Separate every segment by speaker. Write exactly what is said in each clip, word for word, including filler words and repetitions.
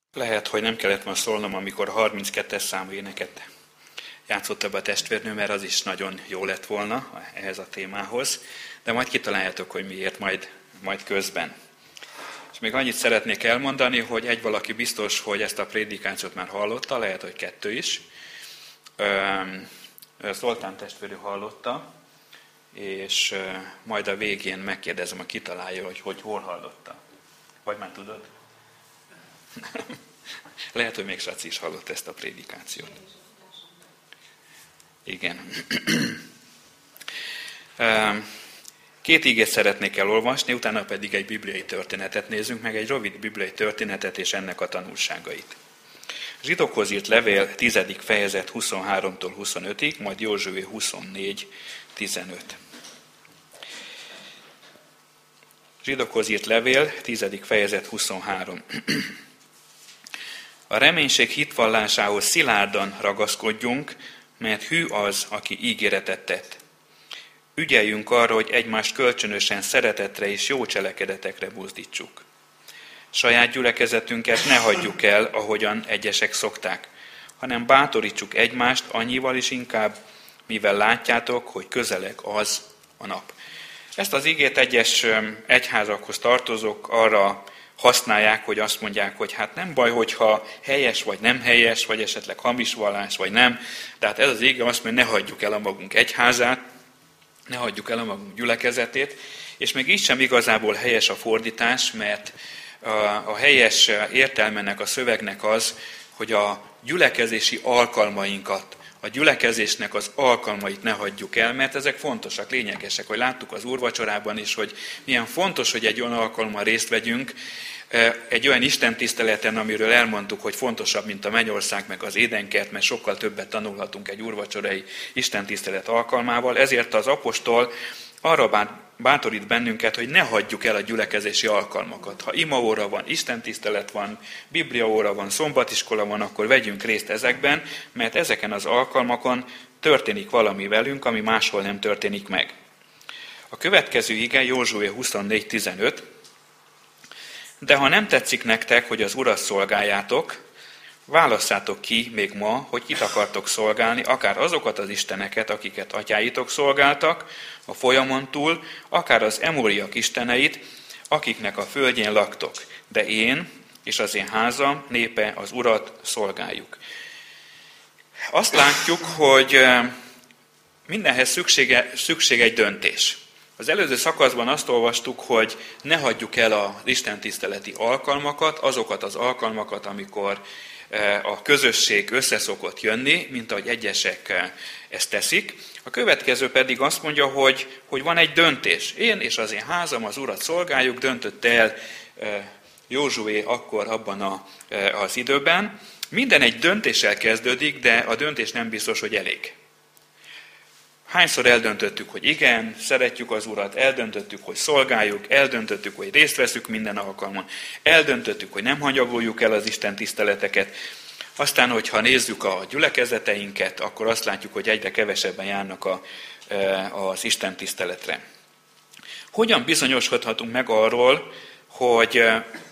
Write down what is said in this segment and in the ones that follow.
Speaker 1: Lehet, hogy nem kellett volna szólnom, amikor a harminckettes számú éneket játszotta be a testvérnő, mert az is nagyon jó lett volna ehhez a témához, de majd kitaláljátok, hogy miért majd, majd közben. És még annyit szeretnék elmondani, hogy egy valaki biztos, hogy ezt a prédikációt már hallotta, lehet, hogy kettő is. Zoltán testvérő hallotta, és majd a végén megkérdezem, a kitalálja, hogy, hogy hol hallotta. Vagy már tudod? Lehet, hogy még Saci is hallott ezt a prédikációt. Igen. Két igét szeretnék elolvasni, utána pedig egy bibliai történetet nézzünk meg, egy rövid bibliai történetet és ennek a tanulságait. Zsidókhoz írt levél tizedik fejezet huszonháromtól huszonötig, majd Józsué huszonnégy tizenöt. Zsidókhoz írt levél, tizedik fejezet huszonhárom. A reménység hitvallásához szilárdan ragaszkodjunk, mert hű az, aki ígéretet tett. Ügyeljünk arra, hogy egymást kölcsönösen szeretetre és jó cselekedetekre buzdítsuk. Saját gyülekezetünket ne hagyjuk el, ahogyan egyesek szokták, hanem bátorítsuk egymást annyival is inkább, mivel látjátok, hogy közeleg az a nap. Ezt az igét egyes egyházakhoz tartozók arra használják, hogy azt mondják, hogy hát nem baj, hogyha helyes vagy nem helyes, vagy esetleg hamis vallás, vagy nem. Tehát ez az ige azt mondja, ne hagyjuk el a magunk egyházát, ne hagyjuk el a magunk gyülekezetét, és még így sem igazából helyes a fordítás, mert a, a helyes értelmenek a szövegnek az, hogy a gyülekezési alkalmainkat, a gyülekezésnek az alkalmait ne hagyjuk el, mert ezek fontosak, lényegesek, hogy láttuk az úrvacsorában is, hogy milyen fontos, hogy egy olyan alkalommal részt vegyünk, egy olyan istentiszteleten, amiről elmondtuk, hogy fontosabb, mint a mennyország meg az édenkert, mert sokkal többet tanulhatunk egy úrvacsorai istentisztelet alkalmával, ezért az apostol arra bátorít bennünket, hogy ne hagyjuk el a gyülekezési alkalmakat. Ha imaóra van, istentisztelet van, bibliaóra van, szombatiskola van, akkor vegyünk részt ezekben, mert ezeken az alkalmakon történik valami velünk, ami máshol nem történik meg. A következő ige Józsué huszonnégy tizenöt. De ha nem tetszik nektek, hogy az Urat szolgáljátok, válasszátok ki még ma, hogy kit akartok szolgálni, akár azokat az isteneket, akiket atyáitok szolgáltak a folyamon túl, akár az emóriak isteneit, akiknek a földjén laktok. De én és az én házam, népe az Urat szolgáljuk. Azt látjuk, hogy mindenhez szüksége, szükség egy döntés. Az előző szakaszban azt olvastuk, hogy ne hagyjuk el az istentiszteleti alkalmakat, azokat az alkalmakat, amikor a közösség összeszokott jönni, mint ahogy egyesek ezt teszik. A következő pedig azt mondja, hogy, hogy van egy döntés. Én és az én házam az Urat szolgáljuk, döntött el Józsué akkor abban a, az időben. Minden egy döntéssel kezdődik, de a döntés nem biztos, hogy elég. Hányszor eldöntöttük, hogy igen, szeretjük az Urat, eldöntöttük, hogy szolgáljuk, eldöntöttük, hogy részt veszünk minden alkalmon, eldöntöttük, hogy nem hanyagoljuk el az Isten tiszteleteket. Aztán, hogyha nézzük a gyülekezeteinket, akkor azt látjuk, hogy egyre kevesebben járnak a, az Isten tiszteletre. Hogyan bizonyosodhatunk meg arról, hogy,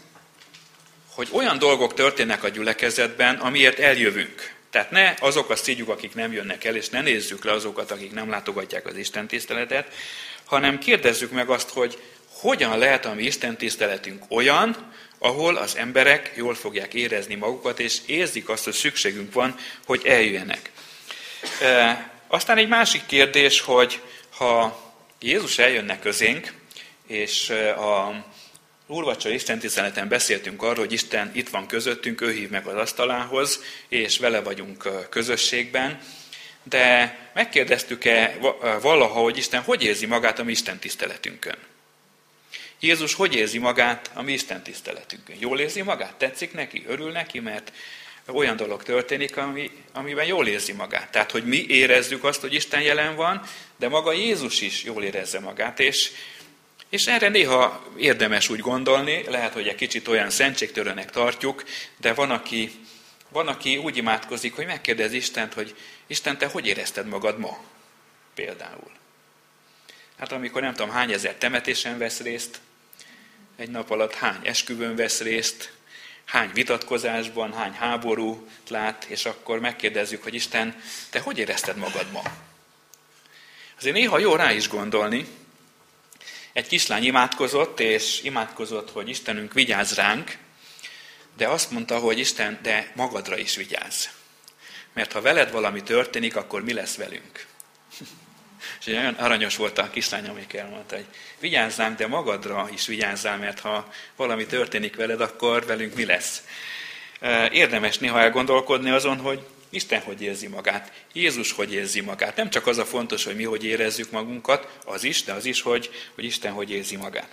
Speaker 1: hogy olyan dolgok történnek a gyülekezetben, amiért eljövünk? Tehát ne azok a szígyuk, akik nem jönnek el, és ne nézzük le azokat, akik nem látogatják az istentiszteletet, hanem kérdezzük meg azt, hogy hogyan lehet a mi istentiszteletünk olyan, ahol az emberek jól fogják érezni magukat, és érzik azt, hogy szükségünk van, hogy eljöjjenek. E, aztán egy másik kérdés, hogy ha Jézus eljönne közénk, és a úrvacsora istentiszteleten beszéltünk arról, hogy Isten itt van közöttünk, ő hív meg az asztalához, és vele vagyunk közösségben, de megkérdeztük-e valaha, hogy Isten hogy érzi magát a mi istentiszteletünkön? Jézus hogy érzi magát a mi istentiszteletünkön? Jól érzi magát? Tetszik neki? Örül neki? Mert olyan dolog történik, ami, amiben jól érzi magát. Tehát, hogy mi érezzük azt, hogy Isten jelen van, de maga Jézus is jól érezze magát, és És erre néha érdemes úgy gondolni, lehet, hogy egy kicsit olyan szentségtörőnek tartjuk, de van aki, van, aki úgy imádkozik, hogy megkérdez Istent, hogy Isten, te hogy érezted magad ma? Például. Hát amikor nem tudom, hány ezer temetésen vesz részt, egy nap alatt hány esküvőn vesz részt, hány vitatkozásban, hány háborút lát, és akkor megkérdezzük, hogy Isten, te hogy érezted magad ma? Azért néha jó rá is gondolni. Egy kislány imádkozott, és imádkozott, hogy Istenünk vigyázz ránk, de azt mondta, hogy Isten, de magadra is vigyázz. Mert ha veled valami történik, akkor mi lesz velünk? És olyan aranyos volt a kislány, amelyik elmondta, hogy vigyázzál, de magadra is vigyázzál, mert ha valami történik veled, akkor velünk mi lesz? Érdemes néha elgondolkodni azon, hogy Isten hogy érzi magát, Jézus hogy érzi magát. Nem csak az a fontos, hogy mi hogy érezzük magunkat, az is, de az is, hogy, hogy Isten hogy érzi magát.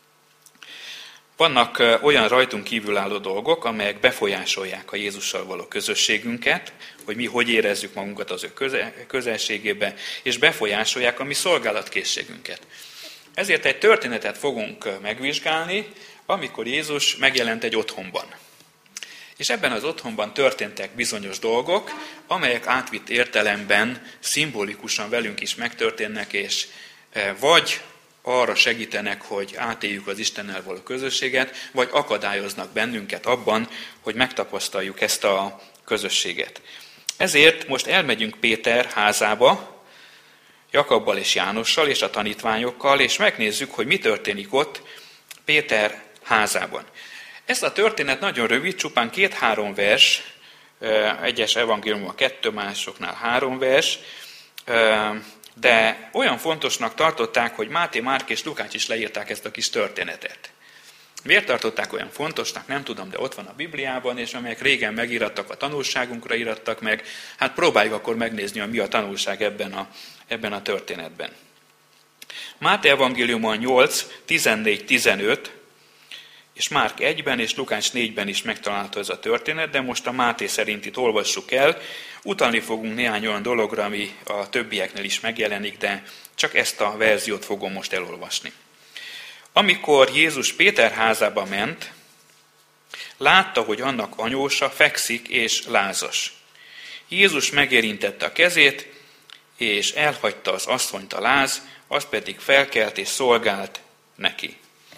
Speaker 1: Vannak olyan rajtunk kívülálló dolgok, amelyek befolyásolják a Jézussal való közösségünket, hogy mi hogy érezzük magunkat az ő közelségébe, és befolyásolják a mi szolgálatkészségünket. Ezért egy történetet fogunk megvizsgálni, amikor Jézus megjelent egy otthonban. És ebben az otthonban történtek bizonyos dolgok, amelyek átvitt értelemben szimbolikusan velünk is megtörténnek, és vagy arra segítenek, hogy átéljük az Istennel való közösséget, vagy akadályoznak bennünket abban, hogy megtapasztaljuk ezt a közösséget. Ezért most elmegyünk Péter házába, Jakabbal és Jánossal és a tanítványokkal, és megnézzük, hogy mi történik ott Péter házában. Ez a történet nagyon rövid, csupán két-három vers, egyes evangéliumban kettő, másoknál három vers, de olyan fontosnak tartották, hogy Máté, Márk és Lukács is leírták ezt a kis történetet. Miért tartották olyan fontosnak, nem tudom, de ott van a Bibliában, és amelyek régen megírattak, a tanulságunkra írattak meg, hát próbáljuk akkor megnézni, hogy mi a tanulság ebben a, ebben a történetben. Máté evangéliumban nyolc, tizennégy, tizenöt, és Márk egyben és Lukács négyben is megtalálható ez a történet, de most a Máté szerint itt olvassuk el. Utalni fogunk néhány olyan dologra, ami a többieknél is megjelenik, de csak ezt a verziót fogom most elolvasni. Amikor Jézus Péter házába ment, látta, hogy annak anyósa fekszik és lázas. Jézus megérintette a kezét, és elhagyta az asszonyt a láz, az pedig felkelt és szolgált neki.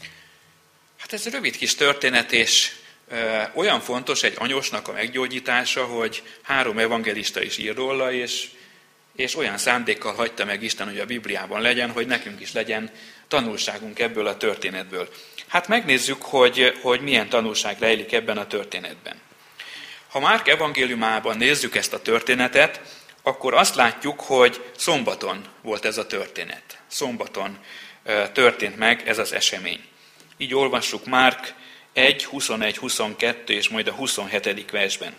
Speaker 1: Hát ez egy rövid kis történet, és ö, olyan fontos egy anyósnak a meggyógyítása, hogy három evangelista is ír róla, és, és olyan szándékkal hagyta meg Isten, hogy a Bibliában legyen, hogy nekünk is legyen tanulságunk ebből a történetből. Hát megnézzük, hogy, hogy milyen tanulság rejlik ebben a történetben. Ha Márk evangéliumában nézzük ezt a történetet, akkor azt látjuk, hogy szombaton volt ez a történet. Szombaton ö, történt meg ez az esemény. Így olvassuk Márk egy, huszonegy, huszonkettő és majd a huszonhetedik versben.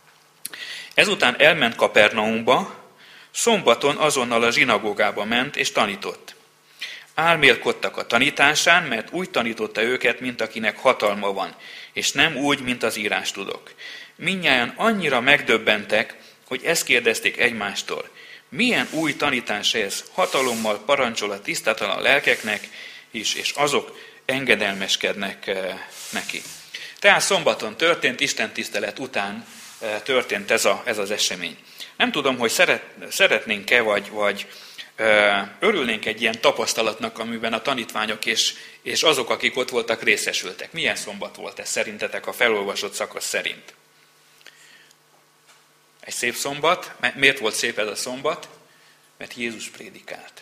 Speaker 1: Ezután elment Kapernaumba, szombaton azonnal a zsinagógába ment és tanított. Álmélkodtak a tanításán, mert úgy tanította őket, mint akinek hatalma van, és nem úgy, mint az írástudók. Mindnyájan annyira megdöbbentek, hogy ezt kérdezték egymástól. Milyen új tanítás ez? Hatalommal parancsol a tisztátalan lelkeknek is, és azok engedelmeskednek neki. Tehát szombaton történt, istentisztelet után történt ez, a, ez az esemény. Nem tudom, hogy szeret, szeretnénk-e, vagy, vagy örülnénk egy ilyen tapasztalatnak, amiben a tanítványok és, és azok, akik ott voltak, részesültek. Milyen szombat volt ez szerintetek a felolvasott szakasz szerint? Egy szép szombat. Miért volt szép ez a szombat? Mert Jézus prédikált.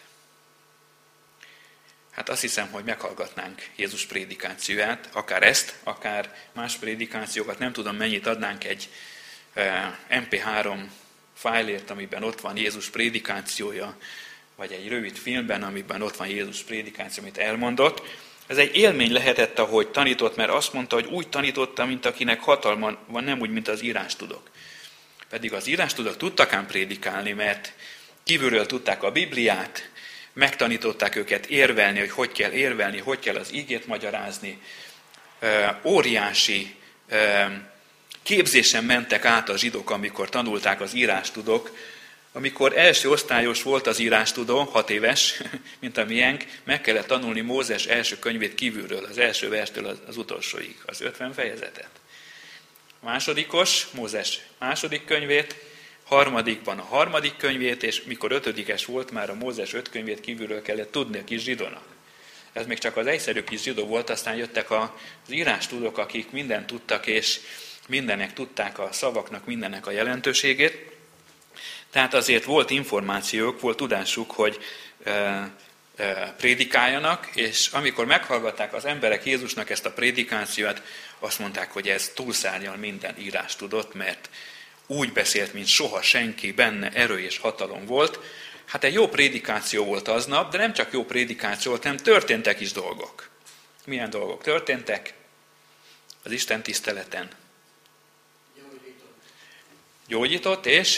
Speaker 1: Hát azt hiszem, hogy meghallgatnánk Jézus prédikációját, akár ezt, akár más prédikációkat, nem tudom mennyit adnánk egy em pé három fájlért, amiben ott van Jézus prédikációja, vagy egy rövid filmben, amiben ott van Jézus prédikáció, amit elmondott. Ez egy élmény lehetett, ahogy tanított, mert azt mondta, hogy úgy tanította, mint akinek hatalma van, nem úgy, mint az írástudók. Pedig az írástudók tudtak ám prédikálni, mert kívülről tudták a Bibliát, megtanították őket érvelni, hogy hogy kell érvelni, hogy kell az ígét magyarázni. Óriási képzésen mentek át a zsidók, amikor tanulták az írástudók. Amikor első osztályos volt az írástudó, hat éves, mint a miénk, meg kellett tanulni Mózes első könyvét kívülről, az első verstől az utolsóig, az ötven fejezetet. Másodikos, Mózes második könyvét, harmadikban a harmadik könyvét, és mikor ötödikes volt, már a Mózes öt könyvét kívülről kellett tudni a kis zsidónak. Ez még csak az egyszerű kis zsidó volt, aztán jöttek az írástudók, akik mindent tudtak, és mindennek tudták a szavaknak, mindennek a jelentőségét. Tehát azért volt információk, volt tudásuk, hogy e, e, prédikáljanak, és amikor meghallgatták az emberek Jézusnak ezt a prédikációt, azt mondták, hogy ez túlszárnyal minden írástudót, mert úgy beszélt, mint soha senki, benne erő és hatalom volt. Hát egy jó prédikáció volt aznap, de nem csak jó prédikáció volt, hanem történtek is dolgok. Milyen dolgok történtek? Az Isten tiszteleten. Gyógyított. Gyógyított és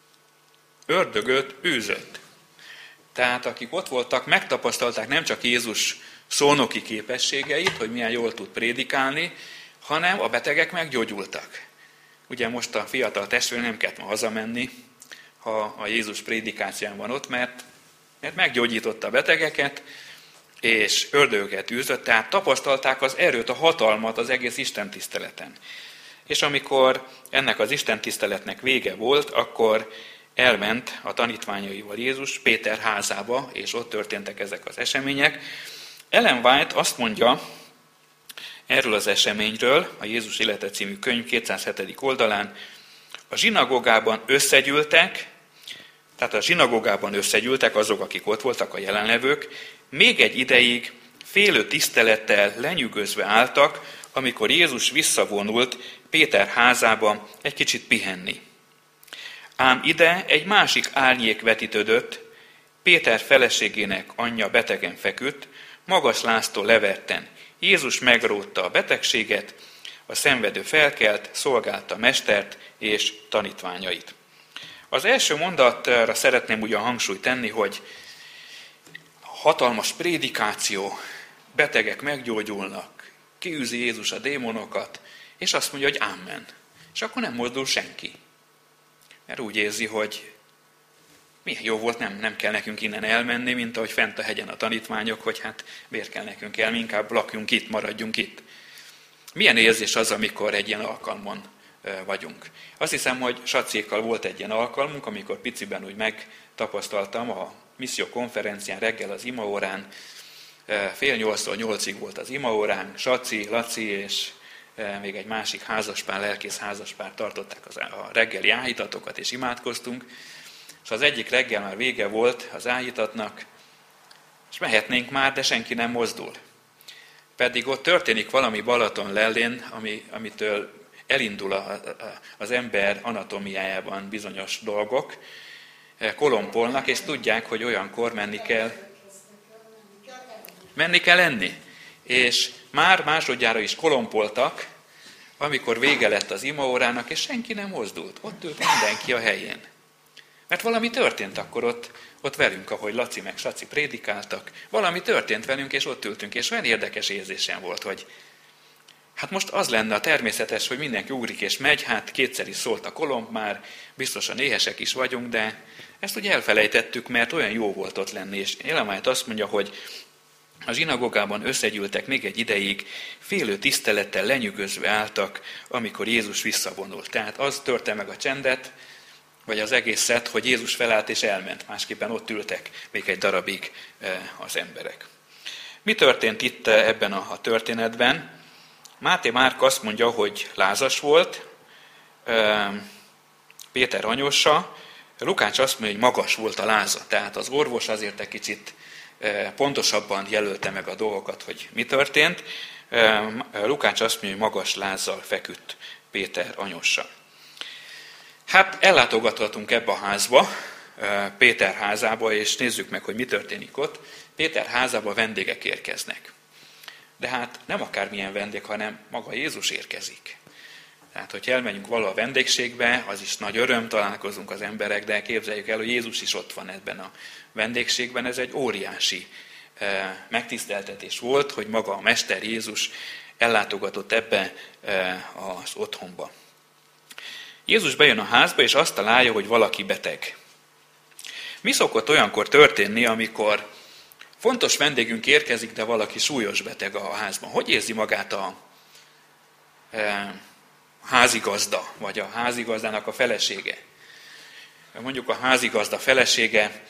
Speaker 1: ördögöt űzött. Tehát akik ott voltak, megtapasztalták nem csak Jézus szónoki képességeit, hogy milyen jól tud prédikálni, hanem a betegek meggyógyultak. Ugye most a fiatal testvér nem kellett ma hazamenni, ha a Jézus prédikációján van ott, mert, mert meggyógyította a betegeket, és ördögöket űzött, tehát tapasztalták az erőt, a hatalmat az egész istentiszteleten. És amikor ennek az istentiszteletnek vége volt, akkor elment a tanítványaival Jézus Péter házába, és ott történtek ezek az események. Ellen White azt mondja erről az eseményről, a Jézus élete című könyv kétszázhetedik oldalán, a zsinagógában összegyűltek, tehát a zsinagógában összegyűltek azok, akik ott voltak, a jelenlevők, még egy ideig félő tisztelettel lenyűgözve álltak, amikor Jézus visszavonult Péter házába egy kicsit pihenni. Ám ide egy másik árnyék vetítődött, Péter feleségének anyja betegen feküdt, magas láztól leverten. Jézus megrótta a betegséget, a szenvedő felkelt, szolgálta a mestert és tanítványait. Az első mondatra szeretném ugyan hangsúlyt tenni, hogy hatalmas prédikáció, betegek meggyógyulnak, kiűzi Jézus a démonokat, és azt mondja, hogy ámen. És akkor nem mozdul senki. Mert úgy érzi, hogy milyen jó volt, nem, nem kell nekünk innen elmenni, mint ahogy fent a hegyen a tanítványok, hogy hát miért kell nekünk el, inkább lakjunk itt, maradjunk itt. Milyen érzés az, amikor egy ilyen alkalmon vagyunk? Azt hiszem, hogy Sacékkal volt egy ilyen alkalmunk, amikor piciben úgy megtapasztaltam a misszió konferencián reggel az imaórán, fél nyolctól nyolcig volt az imaóránk, Saci, Laci és még egy másik házaspár, lelkész házaspár tartották az, a reggeli áhítatokat, és imádkoztunk, és az egyik reggel már vége volt az áhítatnak, és mehetnénk már, de senki nem mozdul. Pedig ott történik valami Balaton lellén, ami, amitől elindul a, a, az ember anatomiájában bizonyos dolgok, kolompolnak, és tudják, hogy olyankor menni kell. Menni kell enni. És már másodjára is kolompoltak, amikor vége lett az imaórának, és senki nem mozdult. Ott ült mindenki a helyén. Mert valami történt akkor ott, ott velünk, ahogy Laci meg Saci prédikáltak. Valami történt velünk, és ott ültünk, és olyan érdekes érzésem volt, hogy hát most az lenne a természetes, hogy mindenki ugrik és megy, hát kétszer is szólt a kolomb már, biztosan éhesek is vagyunk, de ezt ugye elfelejtettük, mert olyan jó volt ott lenni, és Ellen White azt mondja, hogy a zsinagógában összegyűltek még egy ideig, félő tisztelettel lenyűgözve álltak, amikor Jézus visszavonult. Tehát az törte meg a csendet, vagy az egészet, hogy Jézus felállt és elment. Másképpen ott ültek még egy darabig az emberek. Mi történt itt ebben a történetben? Máté Márk azt mondja, hogy lázas volt, Péter anyósa, Lukács azt mondja, hogy magas volt a láza. Tehát az orvos azért egy kicsit pontosabban jelölte meg a dolgokat, hogy mi történt. Lukács azt mondja, hogy magas lázzal feküdt Péter anyósa. Hát ellátogathatunk ebbe a házba, Péter házába, és nézzük meg, hogy mi történik ott. Péter házába vendégek érkeznek. De hát nem akármilyen vendég, hanem maga Jézus érkezik. Tehát, hogy elmegyünk valahol a vendégségbe, az is nagy öröm, találkozunk az emberek, de képzeljük el, hogy Jézus is ott van ebben a vendégségben. Ez egy óriási megtiszteltetés volt, hogy maga a Mester Jézus ellátogatott ebbe az otthonba. Jézus bejön a házba, és azt találja, hogy valaki beteg. Mi szokott olyankor történni, amikor fontos vendégünk érkezik, de valaki súlyos beteg a házban? Hogy érzi magát a e, házigazda, vagy a házigazdának a felesége? Mondjuk a házigazda felesége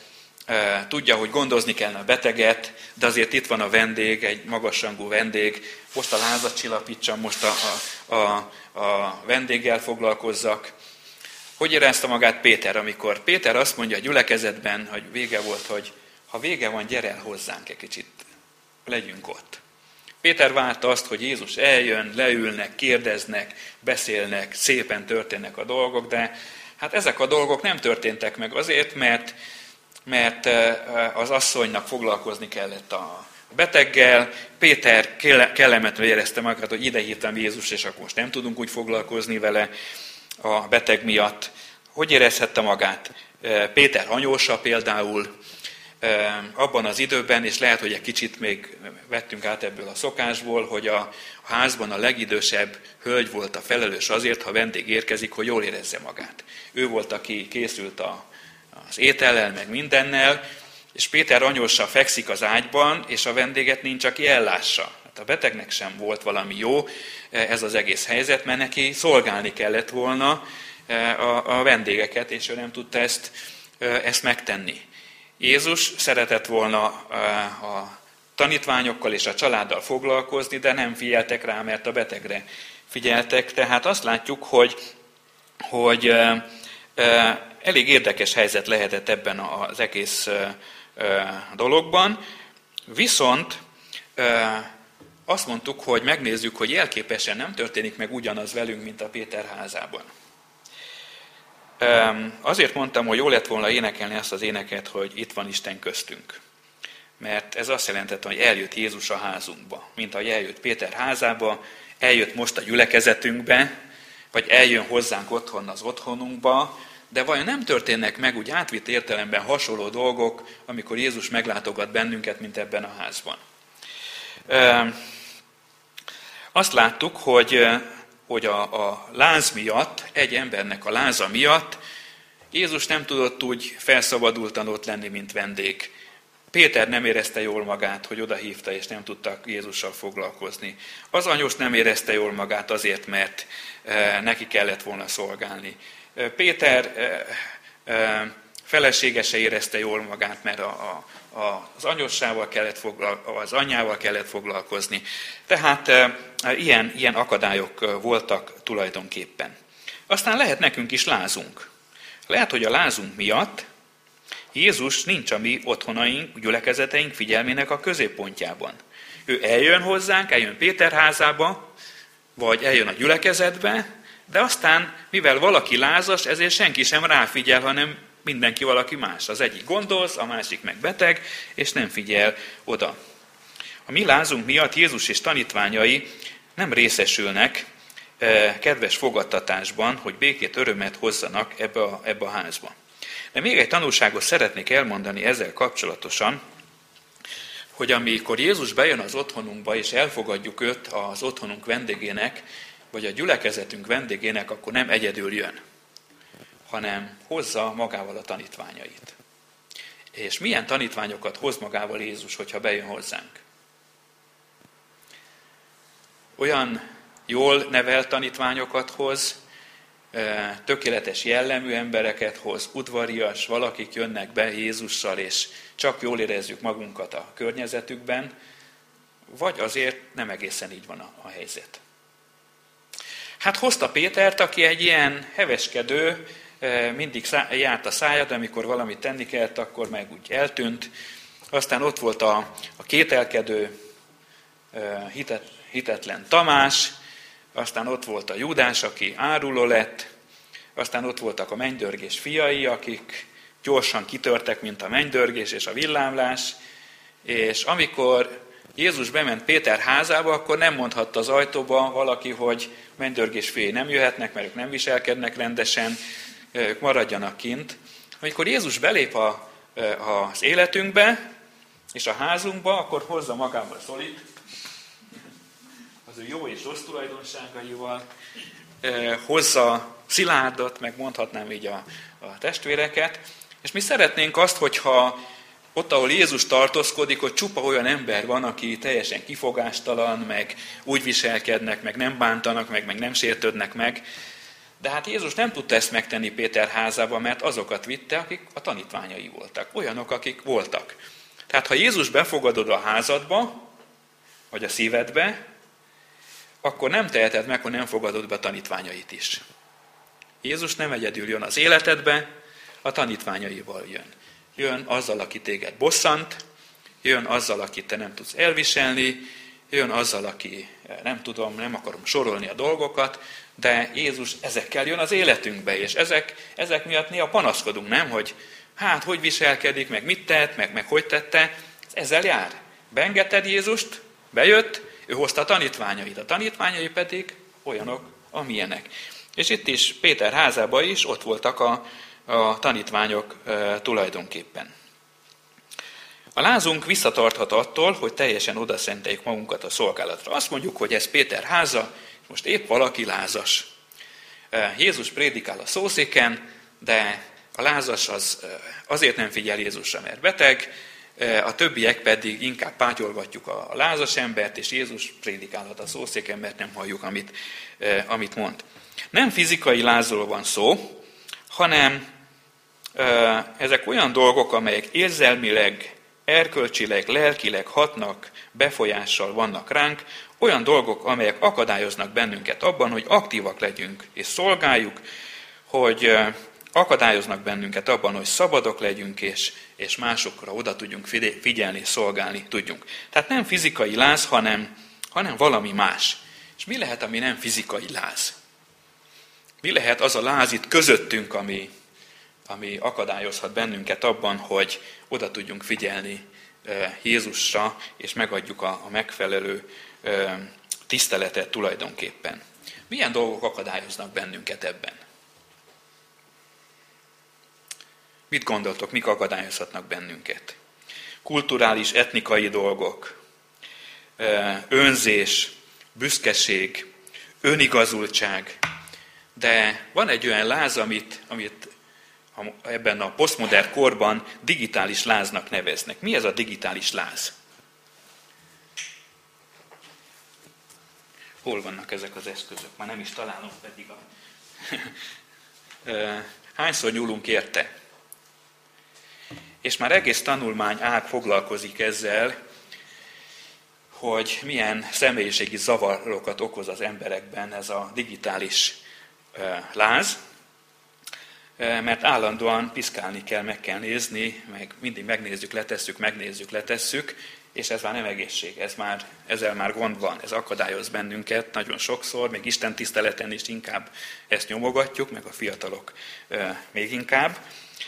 Speaker 1: tudja, hogy gondozni kellene a beteget, de azért itt van a vendég, egy magasrangú vendég, most a lázat csillapítsam, most a, a, a, a vendéggel foglalkozzak. Hogy érezte magát Péter, amikor Péter azt mondja a gyülekezetben, hogy vége volt, hogy ha vége van, gyere el hozzánk egy kicsit, legyünk ott. Péter várta azt, hogy Jézus eljön, leülnek, kérdeznek, beszélnek, szépen történnek a dolgok, de hát ezek a dolgok nem történtek meg azért, mert, mert az asszonynak foglalkozni kellett a beteggel. Péter kellemetlenül érezte magát, hogy ide hívtam Jézus, és akkor most nem tudunk úgy foglalkozni vele a beteg miatt. Hogy érezhette magát? Péter anyósa például, abban az időben, és lehet, hogy egy kicsit még vettünk át ebből a szokásból, hogy a házban a legidősebb hölgy volt a felelős azért, ha vendég érkezik, hogy jól érezze magát. Ő volt, aki készült a, az étellel, meg mindennel, és Péter anyósa fekszik az ágyban, és a vendéget nincs, aki ellássa. Hát a betegnek sem volt valami jó ez az egész helyzet, mert neki szolgálni kellett volna a, a vendégeket, és ő nem tudta ezt, ezt megtenni. Jézus szeretett volna a tanítványokkal és a családdal foglalkozni, de nem figyeltek rá, mert a betegre figyeltek. Tehát azt látjuk, hogy, hogy elég érdekes helyzet lehetett ebben az egész dologban. Viszont azt mondtuk, hogy megnézzük, hogy jelképesen nem történik meg ugyanaz velünk, mint a Péter házában. Azért mondtam, hogy jó lett volna énekelni azt az éneket, hogy itt van Isten köztünk. Mert ez azt jelentette, hogy eljött Jézus a házunkba. Mint ahogy eljött Péter házába, eljött most a gyülekezetünkbe, vagy eljön hozzánk otthon az otthonunkba, de vajon nem történnek meg úgy átvitt értelemben hasonló dolgok, amikor Jézus meglátogat bennünket, mint ebben a házban. Azt láttuk, hogy hogy a, a láz miatt, egy embernek a láza miatt Jézus nem tudott úgy felszabadultan ott lenni, mint vendég. Péter nem érezte jól magát, hogy odahívta, és nem tudtak Jézussal foglalkozni. Az anyós nem érezte jól magát azért, mert e, neki kellett volna szolgálni. Péter e, e, felesége se érezte jól magát, mert a, a, az anyossával kellett foglalkozni, az anyjával kellett foglalkozni. Tehát e, ilyen, ilyen akadályok voltak tulajdonképpen. Aztán lehet nekünk is lázunk. Lehet, hogy a lázunk miatt Jézus nincs a mi otthonaink, gyülekezeteink figyelmének a középpontjában. Ő eljön hozzánk, eljön Péter házába, vagy eljön a gyülekezetbe, de aztán, mivel valaki lázas, ezért senki sem ráfigyel, hanem mindenki valaki más. Az egyik gondoz, a másik meg beteg, és nem figyel oda. A mi lázunk miatt Jézus és tanítványai nem részesülnek kedves fogadtatásban, hogy békét, örömet hozzanak ebbe a, ebbe a házba. De még egy tanulságot szeretnék elmondani ezzel kapcsolatosan, hogy amikor Jézus bejön az otthonunkba, és elfogadjuk őt az otthonunk vendégének, vagy a gyülekezetünk vendégének, akkor nem egyedül jön, hanem hozza magával a tanítványait. És milyen tanítványokat hoz magával Jézus, hogyha bejön hozzánk? Olyan jól nevelt tanítványokat hoz, tökéletes jellemű embereket hoz, udvarias, valakik jönnek be Jézussal, és csak jól érezzük magunkat a környezetükben, vagy azért nem egészen így van a, a helyzet. Hát hozta Pétert, aki egy ilyen heveskedő, mindig járt a szája, de amikor valamit tenni kellett, akkor meg úgy eltűnt. Aztán ott volt a, a kételkedő, hitet, hitetlen Tamás, aztán ott volt a Júdás, aki áruló lett, aztán ott voltak a mennydörgés fiai, akik gyorsan kitörtek, mint a mennydörgés és a villámlás, és amikor Jézus bement Péter házába, akkor nem mondhatta az ajtóba valaki, hogy mennydörgés fiai nem jöhetnek, mert ők nem viselkednek rendesen, ők maradjanak kint. Amikor Jézus belép a, az életünkbe és a házunkba, akkor hozza magával Szolit, az ő jó és rossz tulajdonságaival, hozza Szilárdot, meg mondhatnám így a, a testvéreket, és mi szeretnénk azt, hogyha ott, ahol Jézus tartózkodik, hogy csupa olyan ember van, aki teljesen kifogástalan, meg úgy viselkednek, meg nem bántanak, meg, meg nem sértődnek meg, De hát Jézus nem tudta ezt megtenni Péter házába, mert azokat vitte, akik a tanítványai voltak. Olyanok, akik voltak. Tehát ha Jézus befogadod a házadba, vagy a szívedbe, akkor nem teheted meg, hogy nem fogadod be a tanítványait is. Jézus nem egyedül jön az életedbe, a tanítványaival jön. Jön azzal, aki téged bosszant, jön azzal, akit te nem tudsz elviselni, jön azzal, aki nem tudom, nem akarom sorolni a dolgokat, de Jézus ezekkel jön az életünkbe, és ezek, ezek miatt néha panaszkodunk, nem? Hogy hát, hogy viselkedik, meg mit tett, meg, meg hogy tette, ezzel jár. Beengedted Jézust, bejött, ő hozta a tanítványait, a tanítványai pedig olyanok, amilyenek. És itt is Péter házában is ott voltak a, a tanítványok e, tulajdonképpen. A lázunk visszatarthat attól, hogy teljesen odaszenteljük magunkat a szolgálatra. Azt mondjuk, hogy ez Péter háza, most épp valaki lázas. Jézus prédikál a szószéken, de a lázas az azért nem figyel Jézusra, mert beteg, a többiek pedig inkább pátyolgatjuk a lázas embert, és Jézus prédikálhat a szószéken, mert nem halljuk, amit, amit mond. Nem fizikai lázról van szó, hanem ezek olyan dolgok, amelyek érzelmileg, erkölcsileg, lelkileg hatnak, befolyással vannak ránk, olyan dolgok, amelyek akadályoznak bennünket abban, hogy aktívak legyünk és szolgáljuk, hogy akadályoznak bennünket abban, hogy szabadok legyünk, és, és másokra oda tudjunk figyelni, szolgálni tudjunk. Tehát nem fizikai láz, hanem, hanem valami más. És mi lehet, ami nem fizikai láz? Mi lehet az a láz itt közöttünk, ami, ami akadályozhat bennünket abban, hogy oda tudjunk figyelni Jézusra, és megadjuk a, a megfelelő tiszteletet tulajdonképpen. Milyen dolgok akadályoznak bennünket ebben? Mit gondoltok, mik akadályozhatnak bennünket? Kulturális, etnikai dolgok, önzés, büszkeség, önigazultság. De van egy olyan láz, amit, amit ebben a posztmodern korban digitális láznak neveznek. Mi ez a digitális láz? Hol vannak ezek az eszközök? Már nem is találom, pedig a... Hányszor nyúlunk érte? És már egész tanulmány ág foglalkozik ezzel, hogy milyen személyiségi zavarokat okoz az emberekben ez a digitális láz, mert állandóan piszkálni kell, meg kell nézni, meg mindig megnézzük, letesszük, megnézzük, letesszük, és ez már nem egészség, ez már, ezzel már gond van, ez akadályoz bennünket nagyon sokszor, még Isten tiszteleten is inkább ezt nyomogatjuk, meg a fiatalok még inkább.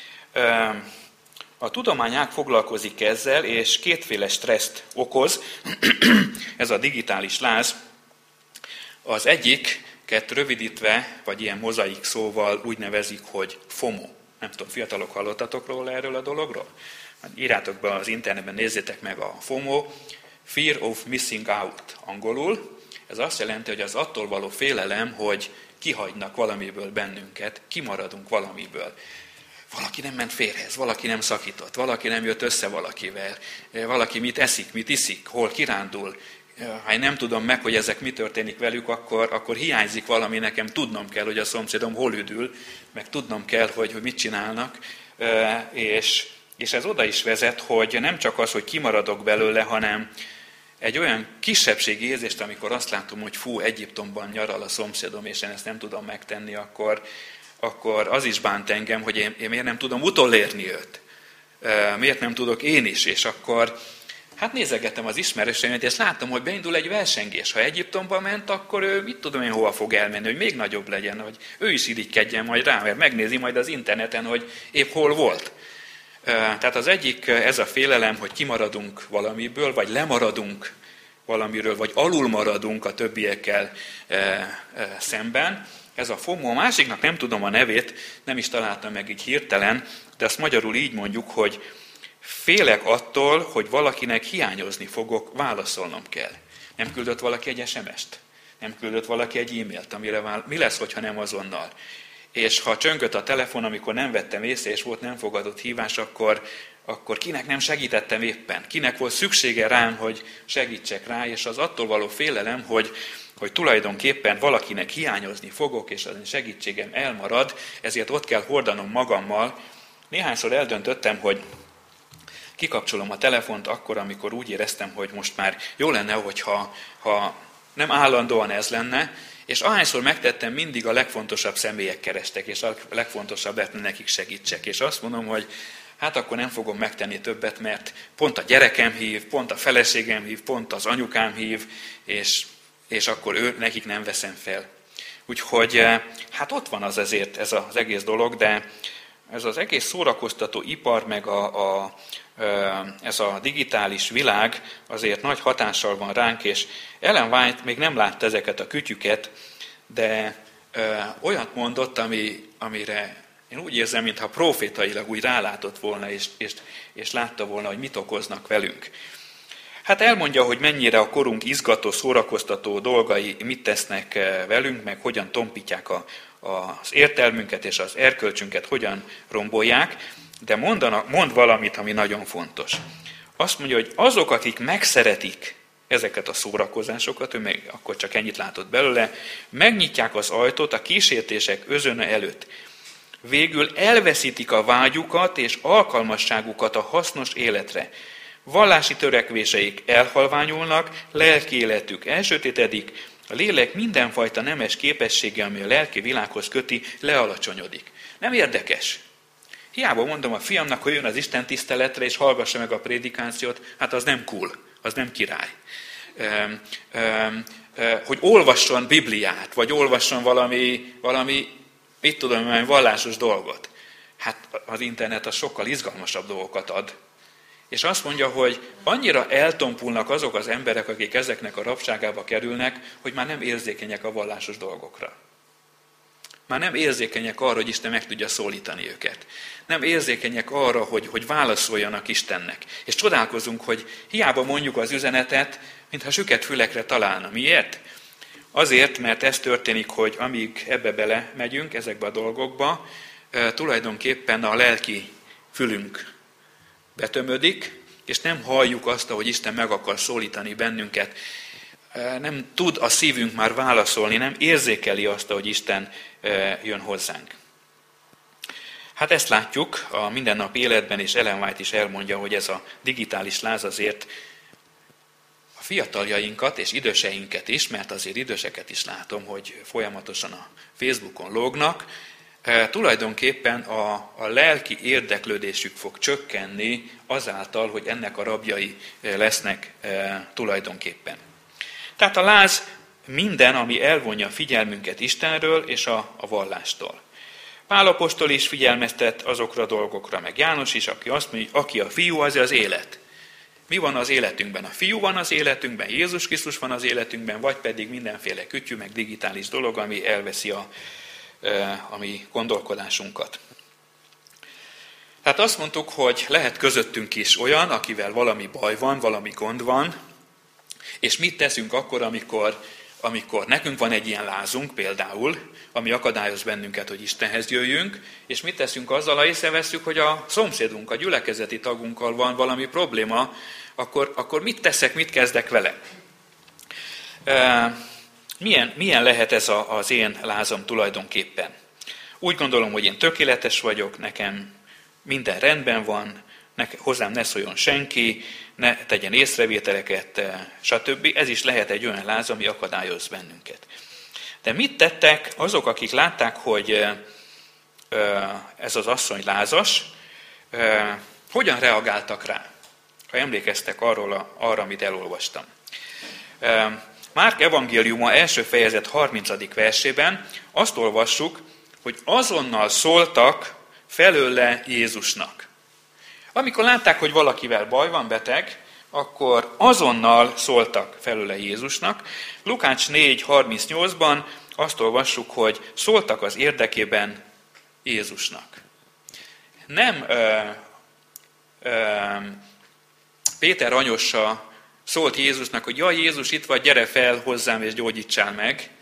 Speaker 1: A tudományág foglalkozik ezzel, és kétféle stresszt okoz, ez a digitális láz. Az egyiket rövidítve, vagy ilyen mozaik szóval úgy nevezik, hogy FOMO. Nem tudom, fiatalok hallottatok róla erről a dologról? Írjátok be az internetben, nézzétek meg a FOMO, Fear of Missing Out angolul. Ez azt jelenti, hogy az attól való félelem, hogy kihagynak valamiből bennünket, kimaradunk valamiből. Valaki nem ment férhez, valaki nem szakított, valaki nem jött össze valakivel, valaki mit eszik, mit iszik, hol kirándul. Ha én nem tudom meg, hogy ezek mi történik velük, akkor, akkor hiányzik valami, nekem tudnom kell, hogy a szomszédom hol üdül, meg tudnom kell, hogy, hogy mit csinálnak, és, és ez oda is vezet, hogy nem csak az, hogy kimaradok belőle, hanem egy olyan kisebbségi érzést, amikor azt látom, hogy fú, Egyiptomban nyaral a szomszédom, és én ezt nem tudom megtenni, akkor, akkor az is bánt engem, hogy én, én miért nem tudom utolérni őt. Miért nem tudok én is, és akkor hát nézegetem az ismerőseimet, és látom, hogy beindul egy versengés. Ha Egyiptomba ment, akkor ő mit tudom én hova fog elmenni, hogy még nagyobb legyen, hogy ő is irigykedjen majd rá, mert megnézi majd az interneten, hogy épp hol volt. Tehát az egyik ez a félelem, hogy kimaradunk valamiből, vagy lemaradunk valamiről, vagy alul maradunk a többiekkel szemben. Ez a FOMO, a másiknak nem tudom a nevét, nem is találtam meg így hirtelen, de azt magyarul így mondjuk, hogy félek attól, hogy valakinek hiányozni fogok, válaszolnom kell. Nem küldött valaki egy es em est? Nem küldött valaki egy e-mailt, amire vál... mi lesz, hogyha nem azonnal? És ha csöngött a telefon, amikor nem vettem észre, és volt nem fogadott hívás, akkor akkor kinek nem segítettem éppen, kinek volt szüksége rám, hogy segítsek rá, és az attól való félelem, hogy, hogy tulajdonképpen valakinek hiányozni fogok, és az én segítségem elmarad, ezért ott kell hordanom magammal. Néhányszor eldöntöttem, hogy kikapcsolom a telefont akkor, amikor úgy éreztem, hogy most már jó lenne, hogyha ha nem állandóan ez lenne, és ahányszor megtettem, mindig a legfontosabb személyek kerestek, és a legfontosabb lett, hogy nekik segítsek. És azt mondom, hogy hát akkor nem fogom megtenni többet, mert pont a gyerekem hív, pont a feleségem hív, pont az anyukám hív, és, és akkor ő, nekik nem veszem fel. Úgyhogy hát ott van az ezért ez az egész dolog, de ez az egész szórakoztató ipar, meg a, a, ez a digitális világ azért nagy hatással van ránk, és Ellen White még nem látta ezeket a kütyüket, de ö, olyat mondott, ami, amire én úgy érzem, mintha profétailag úgy rálátott volna, és, és, és látta volna, hogy mit okoznak velünk. Hát elmondja, hogy mennyire a korunk izgató, szórakoztató dolgai mit tesznek velünk, meg hogyan tompítják a, az értelmünket és az erkölcsünket, hogyan rombolják, de mondanak, mond valamit, ami nagyon fontos. Azt mondja, hogy azok, akik megszeretik ezeket a szórakozásokat, ő meg akkor csak ennyit látott belőle, megnyitják az ajtót a kísértések özöne előtt. Végül elveszítik a vágyukat és alkalmasságukat a hasznos életre. Vallási törekvéseik elhalványulnak, lelki életük elsötétedik, a lélek mindenfajta nemes képessége, ami a lelki világhoz köti, lealacsonyodik. Nem érdekes. Hiába mondom a fiamnak, hogy jön az Isten tiszteletre, és hallgassa meg a prédikációt, hát az nem cool, az nem király. Öm, öm, öm, hogy olvasson Bibliát, vagy olvasson valami, valami mit tudom, valami vallásos dolgot. Hát az internet az sokkal izgalmasabb dolgokat ad. És azt mondja, hogy annyira eltompulnak azok az emberek, akik ezeknek a rabságába kerülnek, hogy már nem érzékenyek a vallásos dolgokra. Már nem érzékenyek arra, hogy Isten meg tudja szólítani őket. Nem érzékenyek arra, hogy, hogy válaszoljanak Istennek. És csodálkozunk, hogy hiába mondjuk az üzenetet, mintha süket fülekre találna. Miért? Azért, mert ez történik, hogy amíg ebbe bele megyünk, ezekbe a dolgokba, tulajdonképpen a lelki fülünk betömödik, és nem halljuk azt, ahogy Isten meg akar szólítani bennünket. Nem tud a szívünk már válaszolni, nem érzékeli azt, ahogy Isten jön hozzánk. Hát ezt látjuk a mindennapi életben, és Ellen White is elmondja, hogy ez a digitális láz azért a fiataljainkat és időseinket is, mert azért időseket is látom, hogy folyamatosan a Facebookon lógnak, e, tulajdonképpen a, a lelki érdeklődésük fog csökkenni azáltal, hogy ennek a rabjai lesznek e, tulajdonképpen. Tehát a láz minden, ami elvonja a figyelmünket Istenről és a, a vallástól. Pál apostol is figyelmeztet azokra a dolgokra, meg János is, aki azt mondja, hogy aki a fiú, az az élet. Mi van az életünkben? A fiú van az életünkben, Jézus Krisztus van az életünkben, vagy pedig mindenféle kütyű, meg digitális dolog, ami elveszi a, a mi gondolkodásunkat. Tehát azt mondtuk, hogy lehet közöttünk is olyan, akivel valami baj van, valami gond van, és mit teszünk akkor, amikor, amikor nekünk van egy ilyen lázunk például, ami akadályoz bennünket, hogy Istenhez jöjjünk, és mit teszünk azzal, ha észrevesszük, hogy a szomszédunk, a gyülekezeti tagunkkal van valami probléma, akkor, akkor mit teszek, mit kezdek vele? Milyen, milyen lehet ez a, az én lázam tulajdonképpen? Úgy gondolom, hogy én tökéletes vagyok, nekem minden rendben van, ne, hozzám ne szóljon senki, ne tegyen észrevételeket, stb. Ez is lehet egy olyan láz, ami akadályoz bennünket. De mit tettek azok, akik látták, hogy ez az asszony lázas, hogyan reagáltak rá? Ha emlékeztek arról, arra, amit elolvastam. Márk evangéliuma első fejezet harmincadik versében azt olvassuk, hogy azonnal szóltak felőle Jézusnak. Amikor látták, hogy valakivel baj van, beteg, akkor azonnal szóltak felőle Jézusnak. Lukács négy harmincnyolcban azt olvassuk, hogy szóltak az érdekében Jézusnak. Nem ö, ö, Péter anyossa szólt Jézusnak, hogy jaj, Jézus itt vagy, gyere fel hozzám és gyógyítsál meg,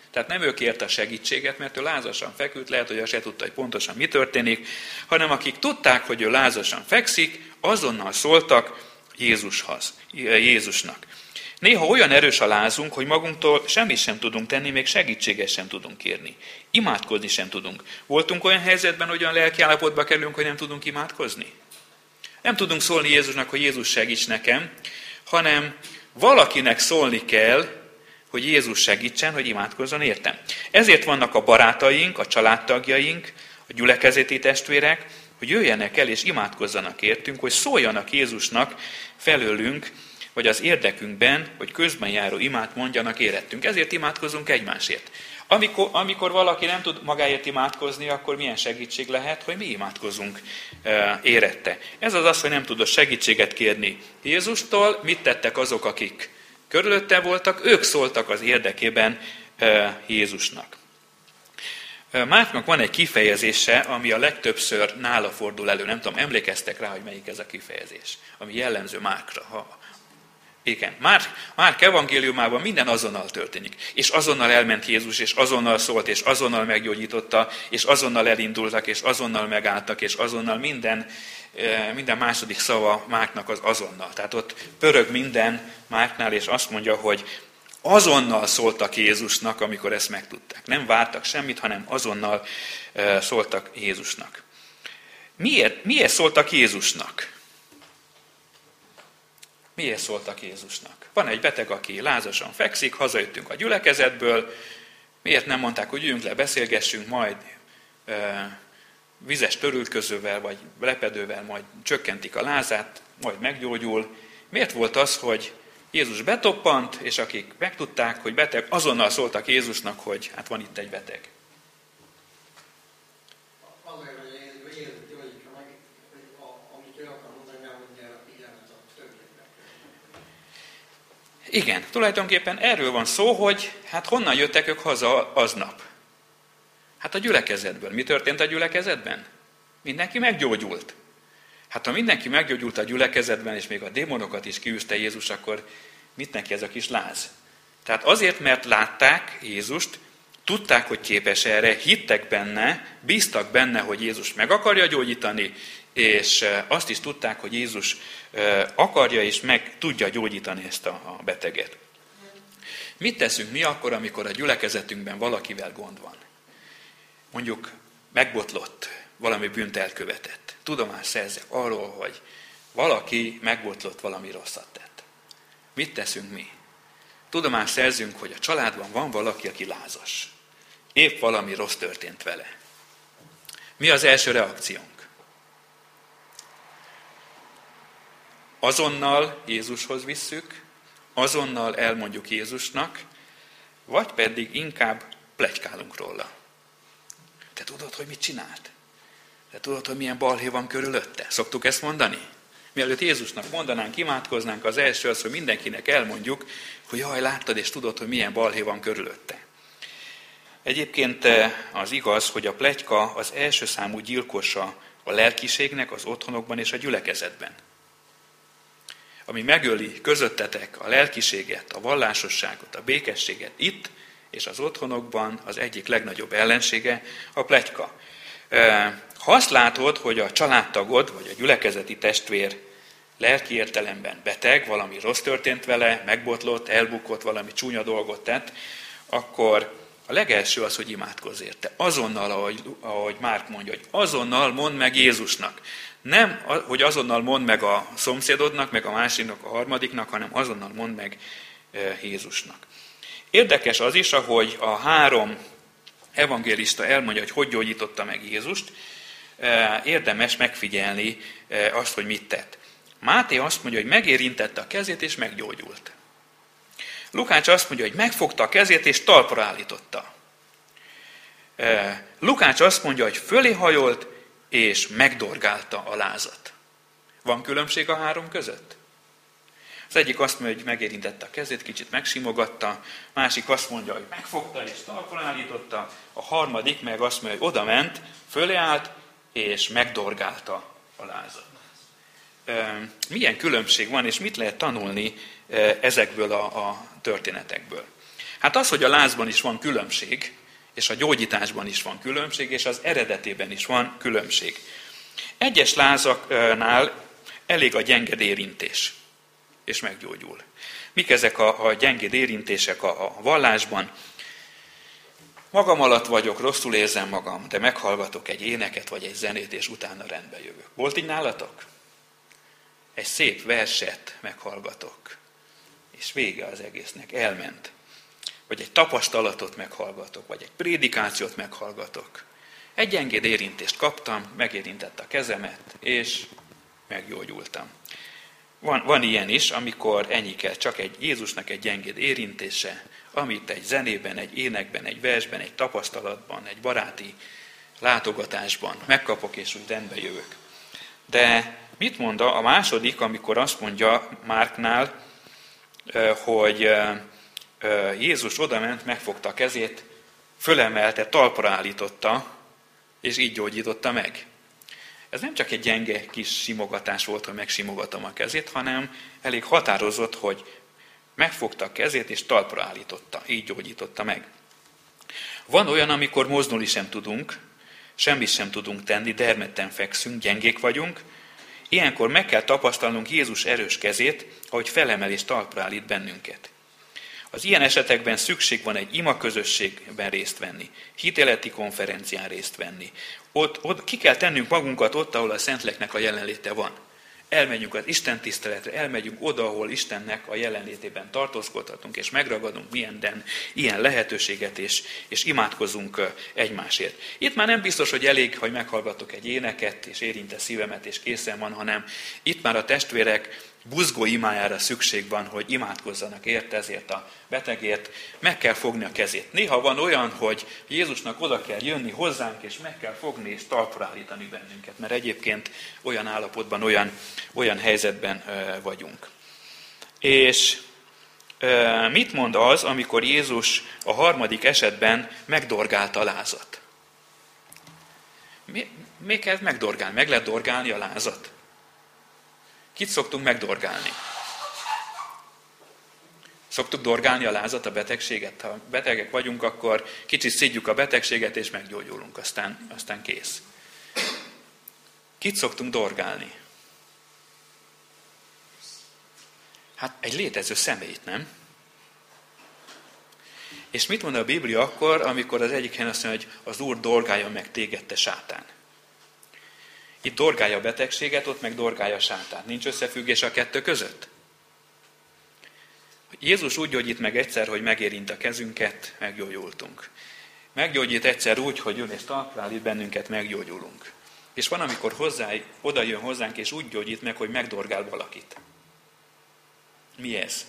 Speaker 1: Tehát nem ő kérte a segítséget, mert ő lázasan feküdt, lehet, hogy azt se tudta, hogy pontosan mi történik, hanem akik tudták, hogy ő lázasan fekszik, azonnal szóltak Jézushoz, Jézusnak. Néha olyan erős a lázunk, hogy magunktól semmit sem tudunk tenni, még segítséget sem tudunk kérni. Imádkozni sem tudunk. Voltunk olyan helyzetben, hogy olyan lelkiállapotba kerülünk, hogy nem tudunk imádkozni? Nem tudunk szólni Jézusnak, hogy Jézus segíts nekem, hanem valakinek szólni kell, hogy Jézus segítsen, hogy imádkozzon értem. Ezért vannak a barátaink, a családtagjaink, a gyülekezeti testvérek, hogy jöjjenek el és imádkozzanak értünk, hogy szóljanak Jézusnak felőlünk, vagy az érdekünkben, hogy közben járó imát mondjanak érettünk. Ezért imádkozunk egymásért. Amikor, amikor valaki nem tud magáért imádkozni, akkor milyen segítség lehet, hogy mi imádkozunk e, érette. Ez az az, hogy nem tudod segítséget kérni Jézustól. Mit tettek azok, akik körülötte voltak? Ők szóltak az érdekében e, Jézusnak. E, Márknak van egy kifejezése, ami a legtöbbször nála fordul elő. Nem tudom, emlékeztek rá, hogy melyik ez a kifejezés, ami jellemző Márkra. Ha, Igen, Márk, Márk evangéliumában minden azonnal történik. És azonnal elment Jézus, és azonnal szólt, és azonnal meggyógyította, és azonnal elindultak, és azonnal megálltak, és azonnal minden, minden második szava Márknak az azonnal. Tehát ott pörög minden Márknál, és azt mondja, hogy azonnal szóltak Jézusnak, amikor ezt megtudták. Nem vártak semmit, hanem azonnal szóltak Jézusnak. Miért, miért szóltak Jézusnak? Miért szóltak Jézusnak? Van egy beteg, aki lázasan fekszik, hazajöttünk a gyülekezetből, miért nem mondták, hogy üljünk le, beszélgessünk, majd e, vizes törülközővel, vagy lepedővel majd csökkentik a lázát, majd meggyógyul. Miért volt az, hogy Jézus betoppant, és akik megtudták, hogy beteg, azonnal szóltak Jézusnak, hogy hát van itt egy beteg? Igen, tulajdonképpen erről van szó, hogy hát honnan jöttek ők haza aznap? Hát a gyülekezetből. Mi történt a gyülekezetben? Mindenki meggyógyult. Hát ha mindenki meggyógyult a gyülekezetben, és még a démonokat is kiűzte Jézus, akkor mit neki ez a kis láz? Tehát azért, mert látták Jézust, tudták, hogy képes erre, hittek benne, bíztak benne, hogy Jézus meg akarja gyógyítani, és azt is tudták, hogy Jézus akarja és meg tudja gyógyítani ezt a beteget. Mit teszünk mi akkor, amikor a gyülekezetünkben valakivel gond van? Mondjuk megbotlott, valami bűnt elkövetett. Tudomást szerzek arról, hogy valaki megbotlott, valami rosszat tett. Mit teszünk mi? Tudomást szerzünk, hogy a családban van valaki, aki lázas. Épp valami rossz történt vele. Mi az első reakciónk? Azonnal Jézushoz visszük, azonnal elmondjuk Jézusnak, vagy pedig inkább pletykálunk róla. Te tudod, hogy mit csinált? Te tudod, hogy milyen balhé van körülötte? Szoktuk ezt mondani? Mielőtt Jézusnak mondanánk, imádkoznánk, az első az, hogy mindenkinek elmondjuk, hogy jaj, láttad és tudod, hogy milyen balhé van körülötte. Egyébként az igaz, hogy a pletyka az első számú gyilkosa a lelkiségnek az otthonokban és a gyülekezetben. Ami megöli közöttetek a lelkiséget, a vallásosságot, a békességet itt és az otthonokban, az egyik legnagyobb ellensége a pletyka. Ha azt látod, hogy a családtagod vagy a gyülekezeti testvér lelki értelemben beteg, valami rossz történt vele, megbotlott, elbukott, valami csúnya dolgot tett, akkor a legelső az, hogy imádkozz érte. Azonnal, ahogy, ahogy Márk mondja, hogy azonnal mondd meg Jézusnak. Nem, hogy azonnal mondd meg a szomszédodnak, meg a másiknak, a harmadiknak, hanem azonnal mondd meg Jézusnak. Érdekes az is, ahogy a három evangélista elmondja, hogy hogy gyógyította meg Jézust, érdemes megfigyelni azt, hogy mit tett. Máté azt mondja, hogy megérintette a kezét, és meggyógyult. Lukács azt mondja, hogy megfogta a kezét, és talpra állította. Lukács azt mondja, hogy fölé hajolt, és megdorgálta a lázat. Van különbség a három között? Az egyik azt mondja, hogy megérintette a kezét, kicsit megsimogatta, másik azt mondja, hogy megfogta és talpra állította, a harmadik meg azt mondja, hogy oda ment, fölé állt, és megdorgálta a lázat. Milyen különbség van, és mit lehet tanulni ezekből a, a történetekből? Hát az, hogy a lázban is van különbség, és a gyógyításban is van különbség, és az eredetében is van különbség. Egyes lázaknál elég a gyenged érintés, és meggyógyul. Mik ezek a, a gyengéd érintések a, a vallásban? Magam alatt vagyok, rosszul érzem magam, de meghallgatok egy éneket vagy egy zenét, és utána rendbe jövök. Volt így nálatok? Egy szép verset meghallgatok, és vége az egésznek, elment. Vagy egy tapasztalatot meghallgatok, vagy egy prédikációt meghallgatok. Egy gyengéd érintést kaptam, megérintett a kezemet, és meggyógyultam. Van, van ilyen is, amikor ennyi kell, csak egy Jézusnak egy gyengéd érintése, amit egy zenében, egy énekben, egy versben, egy tapasztalatban, egy baráti látogatásban megkapok, és úgy rendbe jövök. De mit mond a második, amikor azt mondja Márknál, hogy Jézus odament, megfogta a kezét, fölemelte, talpra állította, és így gyógyította meg. Ez nem csak egy gyenge kis simogatás volt, hogy megsimogatom a kezét, hanem elég határozott, hogy megfogta a kezét, és talpra állította, így gyógyította meg. Van olyan, amikor mozdulni sem tudunk, semmit sem tudunk tenni, dermedten fekszünk, gyengék vagyunk. Ilyenkor meg kell tapasztalnunk Jézus erős kezét, ahogy felemel és talpra állít bennünket. Az ilyen esetekben szükség van egy ima közösségben részt venni, hitéleti konferencián részt venni. Ott, ott ki kell tennünk magunkat ott, ahol a Szentléleknek a jelenléte van. Elmegyünk az Isten tiszteletre, elmegyünk oda, ahol Istennek a jelenlétében tartózkodhatunk, és megragadunk minden ilyen lehetőséget, és, és imádkozunk egymásért. Itt már nem biztos, hogy elég, hogy meghallgatok egy éneket, és érinte szívemet, és készen van, hanem itt már a testvérek buzgó imájára szükség van, hogy imádkozzanak érte, ezért a betegért, meg kell fogni a kezét. Néha van olyan, hogy Jézusnak oda kell jönni hozzánk, és meg kell fogni, és talpra állítani bennünket, mert egyébként olyan állapotban, olyan, olyan helyzetben ö, vagyunk. És ö, mit mond az, amikor Jézus a harmadik esetben megdorgálta a lázat? Mi, mi kell megdorgálni? Meg lehet dorgálni a lázat? Kit szoktunk megdorgálni? Szoktuk dorgálni a lázat, a betegséget. Ha betegek vagyunk, akkor kicsit szidjuk a betegséget, és meggyógyulunk, aztán, aztán kész. Kit szoktunk dorgálni? Hát egy létező személyt, nem? És mit mond a Biblia akkor, amikor az egyik helyen azt mondja, hogy az Úr dorgálja meg téged, te sátán? Itt dorgálja a betegséget, ott meg dorgálja a sátán. Nincs összefüggés a kettő között? Jézus úgy gyógyít meg egyszer, hogy megérint a kezünket, meggyógyultunk. Meggyógyít egyszer úgy, hogy jön és talpra állít bennünket, meggyógyulunk. És van, amikor hozzá, oda jön hozzánk, és úgy gyógyít meg, hogy megdorgál valakit. Mi ez?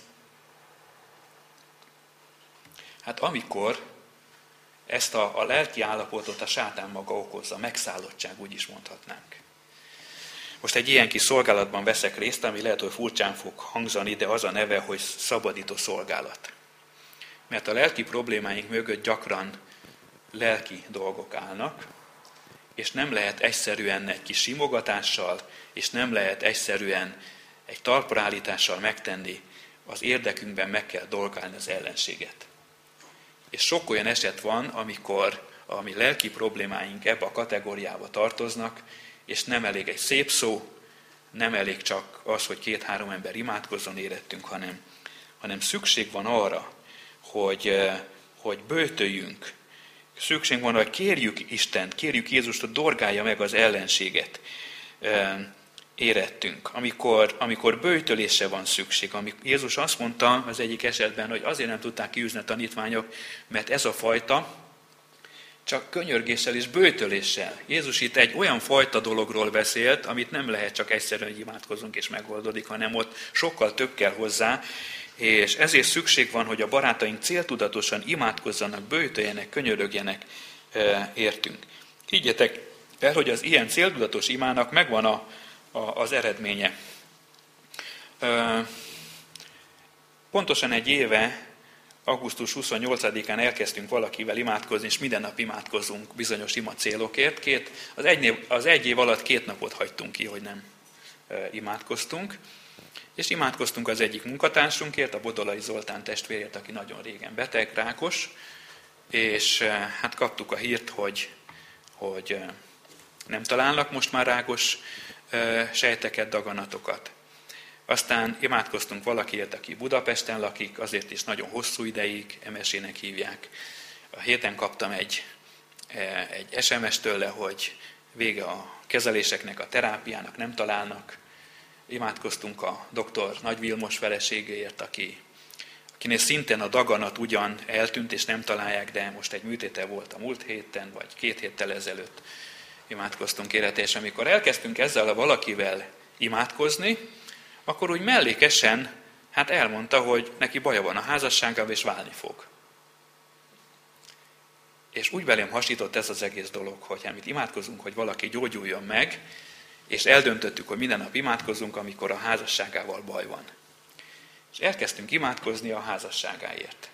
Speaker 1: Hát amikor ezt a, a lelki állapotot a sátán maga okozza, megszállottság, úgy is mondhatnánk. Most egy ilyen kis szolgálatban veszek részt, ami lehet, hogy furcsán fog hangzani, de az a neve, hogy szabadító szolgálat. Mert a lelki problémáink mögött gyakran lelki dolgok állnak, és nem lehet egyszerűen egy kis simogatással, és nem lehet egyszerűen egy talpraállítással megtenni, az érdekünkben meg kell dolgálni az ellenséget. És sok olyan eset van, amikor a mi lelki problémáink ebbe a kategóriába tartoznak, és nem elég egy szép szó, nem elég csak az, hogy két-három ember imádkozzon érettünk, hanem, hanem szükség van arra, hogy, hogy böjtöljünk. Szükség van, hogy kérjük Istent, kérjük Jézust, hogy dorgálja meg az ellenséget érettünk. Amikor, amikor böjtölésre van szükség. Amikor Jézus azt mondta az egyik esetben, hogy azért nem tudták kiűzni a tanítványok, mert ez a fajta csak könyörgéssel és böjtöléssel. Jézus itt egy olyan fajta dologról beszélt, amit nem lehet csak egyszerűen, hogy imádkozunk és megoldódik, hanem ott sokkal több kell hozzá, és ezért szükség van, hogy a barátaink céltudatosan imádkozzanak, böjtöljenek, könyörögjenek értünk. Higgyetek el, hogy az ilyen céltudatos imának megvan a, a, az eredménye. Pontosan egy éve, augusztus huszonnyolcadikán elkezdtünk valakivel imádkozni, és minden nap imádkozunk bizonyos ima célokért. Két, az, egy név, az egy év alatt két napot hagytunk ki, hogy nem, imádkoztunk, és imádkoztunk az egyik munkatársunkért, a Bodolai Zoltán testvérért, aki nagyon régen beteg, rákos, és hát kaptuk a hírt, hogy, hogy nem találnak most már rákos sejteket, daganatokat. Aztán imádkoztunk valakiért, aki Budapesten lakik, azért is nagyon hosszú ideig, em es ének hívják. A héten kaptam egy, egy es em es tőle, hogy vége a kezeléseknek, a terápiának, nem találnak. Imádkoztunk a doktor Nagy Vilmos feleségéért, aki, akinél szintén a daganat ugyan eltűnt, és nem találják, de most egy műtéte volt a múlt héten, vagy két héttel ezelőtt. Imádkoztunk érte, és amikor elkezdtünk ezzel a valakivel imádkozni, akkor úgy mellékesen hát elmondta, hogy neki baja van a házasságával, és válni fog. És úgy velem hasított ez az egész dolog, hogy amit imádkozunk, hogy valaki gyógyuljon meg, és eldöntöttük, hogy minden nap imádkozunk, amikor a házasságával baj van. És elkezdtünk imádkozni a házasságáért.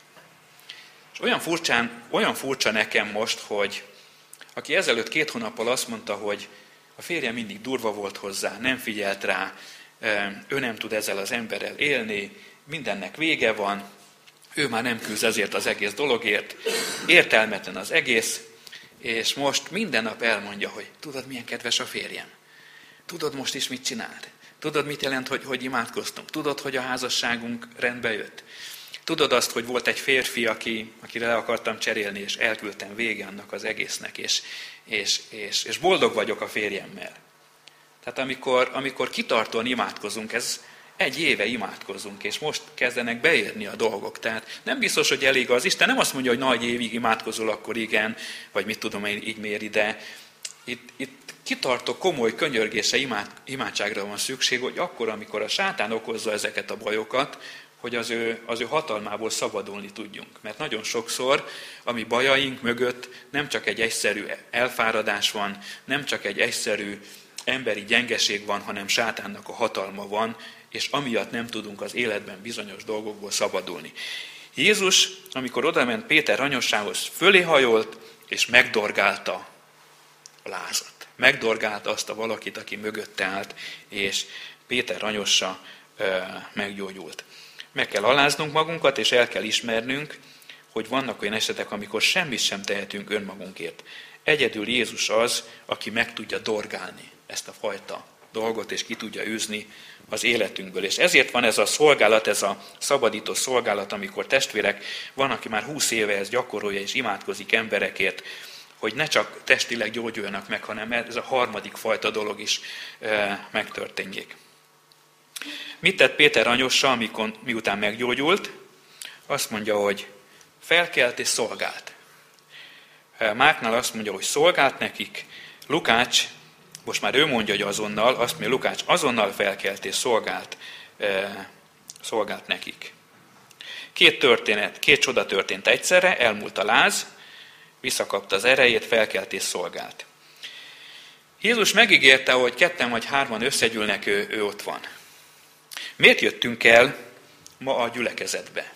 Speaker 1: És olyan, furcsán, olyan furcsa nekem most, hogy aki ezelőtt két hónappal azt mondta, hogy a férje mindig durva volt hozzá, nem figyelt rá, ő nem tud ezzel az emberrel élni, mindennek vége van, ő már nem küzd ezért az egész dologért, értelmetlen az egész, és most minden nap elmondja, hogy tudod, milyen kedves a férjem? Tudod, most is mit csinált? Tudod, mit jelent, hogy, hogy imádkoztunk? Tudod, hogy a házasságunk rendbe jött? Tudod azt, hogy volt egy férfi, aki, akire le akartam cserélni, és elküldtem vége annak az egésznek, és, és, és, és boldog vagyok a férjemmel. Tehát amikor, amikor kitartóan imádkozunk, ez egy éve imádkozunk, és most kezdenek beérni a dolgok. Tehát nem biztos, hogy elég az Isten, nem azt mondja, hogy nagy évig imádkozol, akkor igen, vagy mit tudom én, így méri, de itt, itt kitartó, komoly, könyörgése imád, imádságra van szükség, hogy akkor, amikor a sátán okozza ezeket a bajokat, hogy az ő, az ő hatalmából szabadulni tudjunk. Mert nagyon sokszor a mi bajaink mögött nem csak egy egyszerű elfáradás van, nem csak egy egyszerű emberi gyengeség van, hanem sátánnak a hatalma van, és amiatt nem tudunk az életben bizonyos dolgokból szabadulni. Jézus, amikor odament Péter anyossához, fölé hajolt, és megdorgálta a lázat. Megdorgálta azt a valakit, aki mögötte állt, és Péter anyossa ö, meggyógyult. Meg kell aláznunk magunkat, és el kell ismernünk, hogy vannak olyan esetek, amikor semmit sem tehetünk önmagunkért. Egyedül Jézus az, aki meg tudja dorgálni ezt a fajta dolgot, és ki tudja űzni az életünkből. És ezért van ez a szolgálat, ez a szabadító szolgálat, amikor testvérek, van, aki már húsz éve ezt gyakorolja, és imádkozik emberekért, hogy ne csak testileg gyógyuljanak meg, hanem ez a harmadik fajta dolog is e, megtörténjék. Mit tett Péter anyossa, amikor, miután meggyógyult? Azt mondja, hogy felkelt és szolgált. Márknál azt mondja, hogy szolgált nekik, Lukács, most már ő mondja, hogy azonnal, azt mondja, Lukács azonnal felkelt és szolgált, e, szolgált nekik. Két történet, két csoda történt egyszerre, elmúlt a láz, visszakapta az erejét, felkelt és szolgált. Jézus megígérte, hogy ketten vagy hárman összegyűlnek, ő, ő ott van. Miért jöttünk el ma a gyülekezetbe?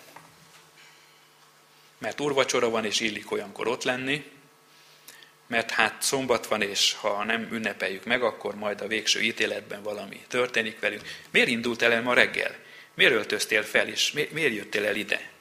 Speaker 1: Mert úrvacsora van, és illik olyankor ott lenni, mert hát szombat van, és ha nem ünnepeljük meg, akkor majd a végső ítéletben valami történik velünk. Miért indult el ma reggel? Miért öltöztél fel, és miért jöttél el ide?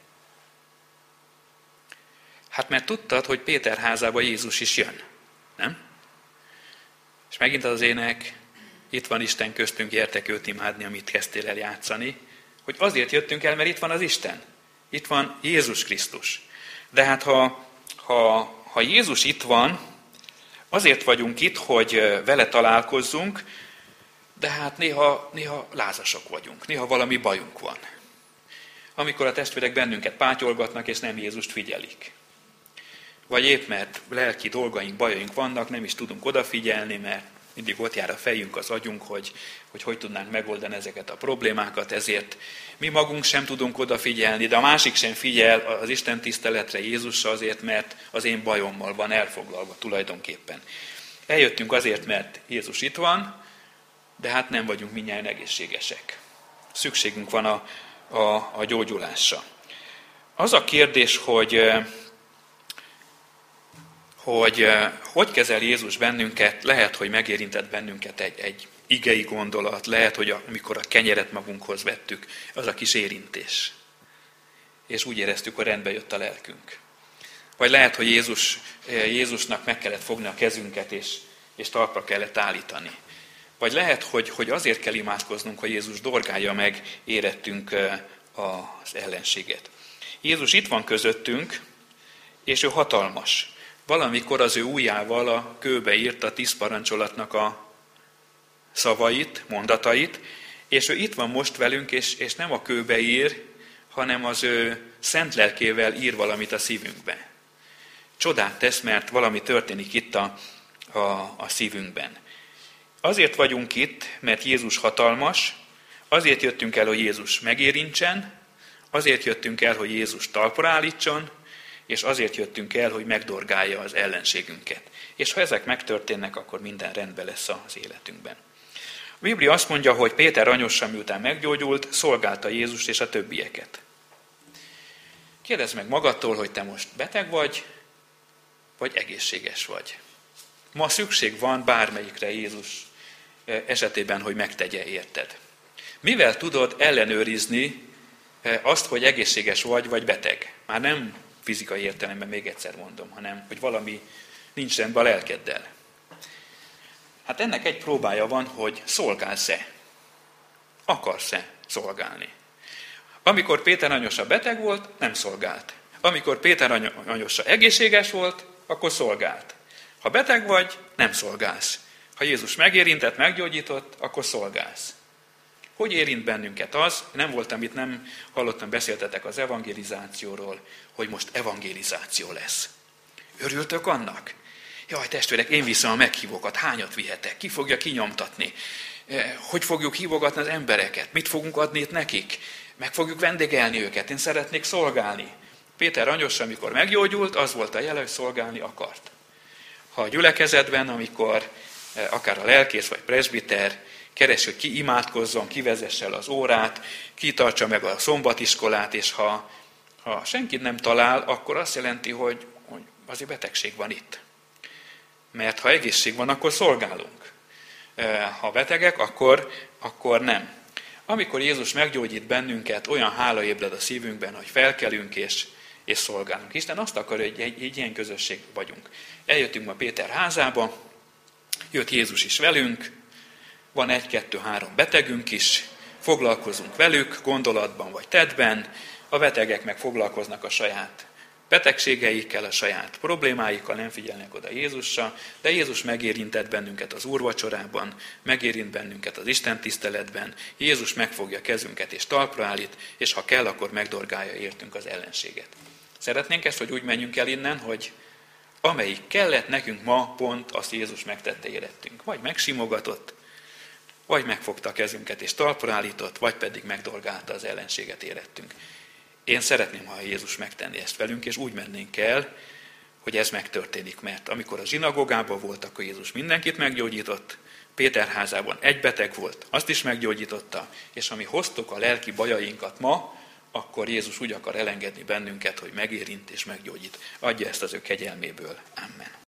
Speaker 1: Hát mert tudtad, hogy Péter házába Jézus is jön, nem? És megint az ének, itt van Isten köztünk, gyertek őt imádni, amit kezdtél el játszani, hogy azért jöttünk el, mert itt van az Isten. Itt van Jézus Krisztus. De hát ha, ha, ha Jézus itt van, azért vagyunk itt, hogy vele találkozzunk, de hát néha, néha lázasok vagyunk, néha valami bajunk van. Amikor a testvérek bennünket pátyolgatnak, és nem Jézust figyelik. Vagy épp mert lelki dolgaink, bajaink vannak, nem is tudunk odafigyelni, mert mindig ott jár a fejünk, az agyunk, hogy, hogy hogy tudnánk megoldani ezeket a problémákat, ezért mi magunk sem tudunk odafigyelni, de a másik sem figyel az Isten tiszteletre, Jézusra azért, mert az én bajommal van elfoglalva tulajdonképpen. Eljöttünk azért, mert Jézus itt van, de hát nem vagyunk mindnyájan egészségesek. Szükségünk van a, a, a gyógyulásra. Az a kérdés, hogy hogy hogy kezel Jézus bennünket, lehet, hogy megérintett bennünket egy, egy igei gondolat, lehet, hogy amikor a kenyeret magunkhoz vettük, az a kis érintés. És úgy éreztük, hogy rendbe jött a lelkünk. Vagy lehet, hogy Jézus, Jézusnak meg kellett fogni a kezünket, és, és talpra kellett állítani. Vagy lehet, hogy, hogy azért kell imádkoznunk, hogy Jézus dorgálja meg érettünk az ellenséget. Jézus itt van közöttünk, és ő hatalmas. Valamikor az ő ujjával a kőbe írta a tíz parancsolatnak a szavait, mondatait, és ő itt van most velünk, és, és nem a kőbe ír, hanem az ő szent lelkével ír valamit a szívünkbe. Csodát tesz, mert valami történik itt a, a, a szívünkben. Azért vagyunk itt, mert Jézus hatalmas, azért jöttünk el, hogy Jézus megérintsen, azért jöttünk el, hogy Jézus talpra állítson, és azért jöttünk el, hogy megdorgálja az ellenségünket. És ha ezek megtörténnek, akkor minden rendben lesz az életünkben. A Biblia azt mondja, hogy Péter anyossa, miután meggyógyult, szolgálta Jézust és a többieket. Kérdezd meg magadtól, hogy te most beteg vagy, vagy egészséges vagy. Ma szükség van bármelyikre Jézus esetében, hogy megtegye érted. Mivel tudod ellenőrizni azt, hogy egészséges vagy, vagy beteg? Már nem fizikai értelemben, még egyszer mondom, hanem hogy valami nincs rendben a lelkeddel. Hát ennek egy próbája van, hogy szolgálsz-e? Akarsz-e szolgálni? Amikor Péter anyosa beteg volt, nem szolgált. Amikor Péter anyosa egészséges volt, akkor szolgált. Ha beteg vagy, nem szolgálsz. Ha Jézus megérintett, meggyógyított, akkor szolgálsz. Hogy érint bennünket az? Nem voltam itt, nem hallottam, beszéltetek az evangelizációról, hogy most evangelizáció lesz. Örültök annak? Jaj, testvérek, én viszem a meghívókat, hányat vihetek? Ki fogja kinyomtatni? Hogy fogjuk hívogatni az embereket? Mit fogunk adni itt nekik? Meg fogjuk vendégelni őket, én szeretnék szolgálni. Péter anyos, amikor meggyógyult, az volt a jele, hogy szolgálni akart. Ha a gyülekezetben, amikor akár a lelkész vagy presbiter keres, hogy ki imádkozzon, ki vezesse el az órát, ki tartsa meg a szombatiskolát, és ha, ha senkit nem talál, akkor azt jelenti, hogy, hogy azért betegség van itt. Mert ha egészség van, akkor szolgálunk. Ha betegek, akkor, akkor nem. Amikor Jézus meggyógyít bennünket, olyan hála ébred a szívünkben, hogy felkelünk és, és szolgálunk. Isten azt akarja, hogy egy, egy ilyen közösség vagyunk. Eljöttünk ma Péter házába, jött Jézus is velünk, van egy-kettő-három betegünk is, foglalkozunk velük gondolatban vagy tettben, a betegek meg foglalkoznak a saját betegségeikkel, a saját problémáikkal, nem figyelnek oda Jézusra, de Jézus megérintett bennünket az úrvacsorában, megérint bennünket az Isten tiszteletben, Jézus megfogja kezünket és talpra állít, és ha kell, akkor megdorgálja értünk az ellenséget. Szeretnénk ezt, hogy úgy menjünk el innen, hogy amelyik kellett nekünk ma, pont azt Jézus megtette érettünk. Vagy megsimogatott, vagy megfogta a kezünket és talpra állított, vagy pedig megdorgálta az ellenséget érettünk. Én szeretném, ha Jézus megtenni ezt velünk, és úgy mennénk el, hogy ez megtörténik, mert amikor a zsinagógában volt, akkor Jézus mindenkit meggyógyított, Péter házában egy beteg volt, azt is meggyógyította, és ami hoztuk a lelki bajainkat ma, akkor Jézus úgy akar elengedni bennünket, hogy megérint és meggyógyít. Adja ezt az ő kegyelméből. Amen.